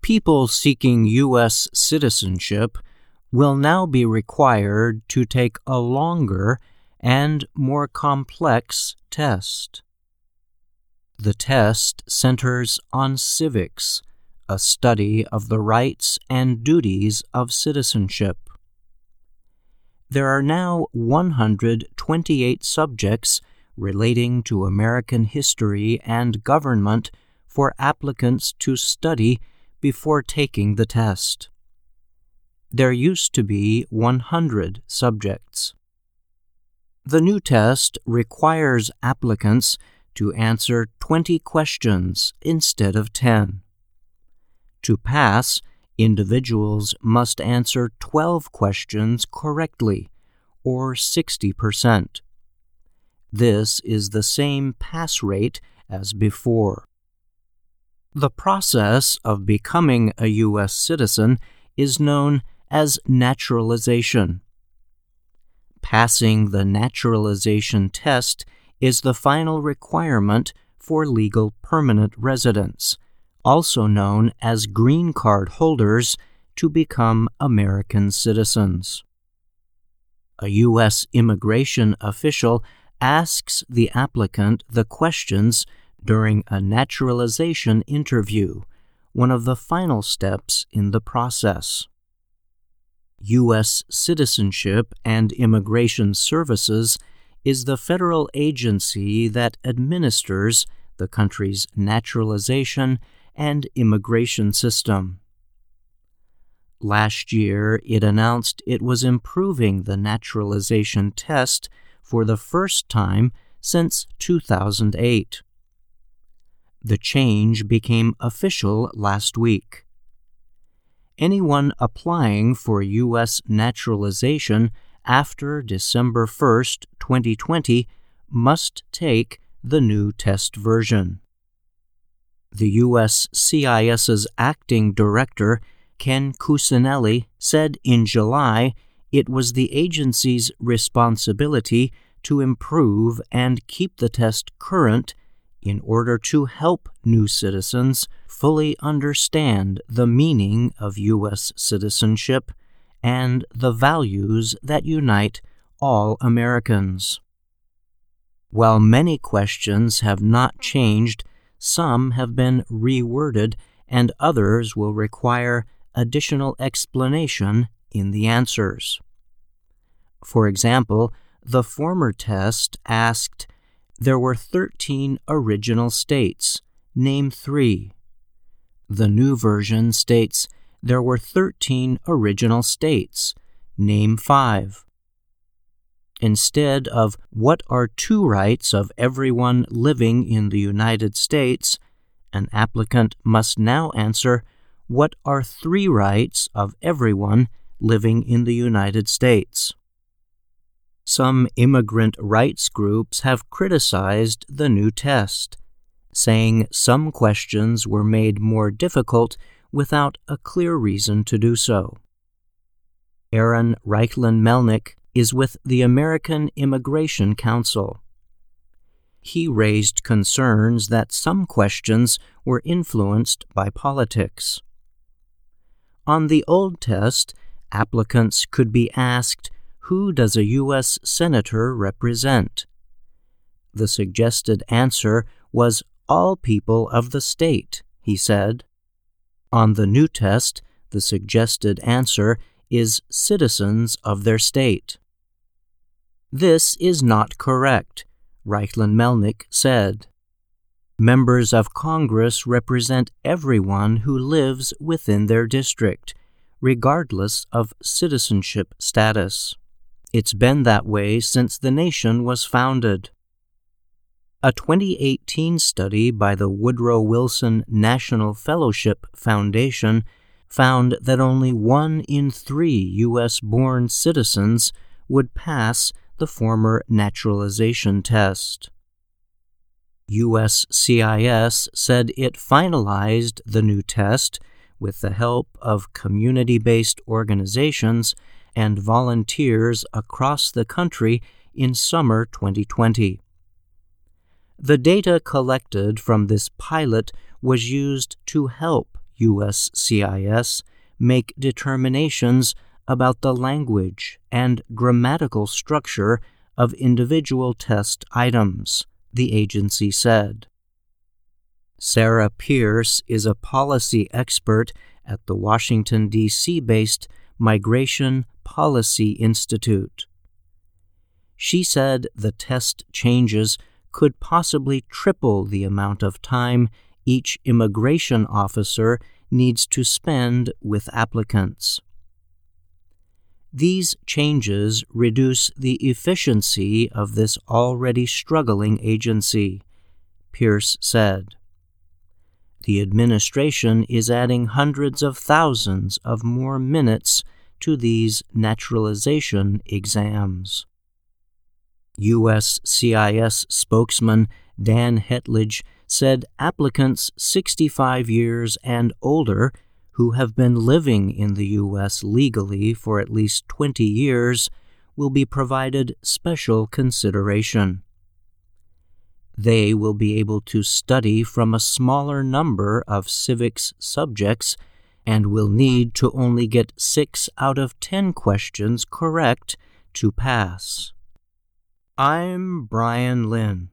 People seeking U.S. citizenship will now be required to take a longer and more complex test. The test centers on civics, a study of the rights and duties of citizenship. There are now 128 subjects relating to American history and government for applicants to study before taking the test. There used to be 100 subjects. The new test requires applicants to answer 20 questions instead of 10. To pass, individuals must answer 12 questions correctly, or 60%. This is the same pass rate as before. The process of becoming a U.S. citizen is known as naturalization. Passing the naturalization test is the final requirement for legal permanent residents, also known as green card holders, to become American citizens. A U.S. immigration official asks the applicant the questions during a naturalization interview, one of the final steps in the process. U.S. Citizenship and Immigration Services is the federal agency that administers the country's naturalization and immigration system. Last year, it announced it was improving the naturalization test for the first time since 2008. The change became official last week. Anyone applying for U.S. naturalization after December 1, 2020, must take the new test version. The USCIS's acting director, Ken Cuccinelli, said in July it was the agency's responsibility to improve and keep the test current in order to help new citizens fully understand the meaning of U.S. citizenship and the values that unite all Americans. While many questions have not changed, some have been reworded and others will require additional explanation in the answers. For example, the former test asked, there were 13 original states. Name 3. The new version states there were 13 original states. Name 5. Instead of what are 2 rights of everyone living in the United States, an applicant must now answer what are 3 rights of everyone living in the United States. Some immigrant rights groups have criticized the new test, saying some questions were made more difficult without a clear reason to do so. Aaron Reichlin-Melnick is with the American Immigration Council. He raised concerns that some questions were influenced by politics. On the old test, applicants could be asked, who does a U.S. Senator represent? The suggested answer was all people of the state, he said. On the new test, the suggested answer is citizens of their state. This is not correct, Reichlin-Melnick said. Members of Congress represent everyone who lives within their district, regardless of citizenship status. It's been that way since the nation was founded. A 2018 study by the Woodrow Wilson National Fellowship Foundation found that only 1 in 3 U.S.-born citizens would pass the former naturalization test. USCIS said it finalized the new test with the help of community-based organizations and volunteers across the country in summer 2020. The data collected from this pilot was used to help USCIS make determinations about the language and grammatical structure of individual test items, the agency said. Sarah Pierce is a policy expert at the Washington, D.C.-based Migration Policy Institute. She said the test changes could possibly triple the amount of time each immigration officer needs to spend with applicants. These changes reduce the efficiency of this already struggling agency, Pierce said. The administration is adding hundreds of thousands of more minutes to these naturalization exams. USCIS spokesman Dan Hetledge said applicants 65 years and older who have been living in the U.S. legally for at least 20 years will be provided special consideration. They will be able to study from a smaller number of civics subjects and will need to only get 6 out of 10 questions correct to pass. I'm Brian Lynn.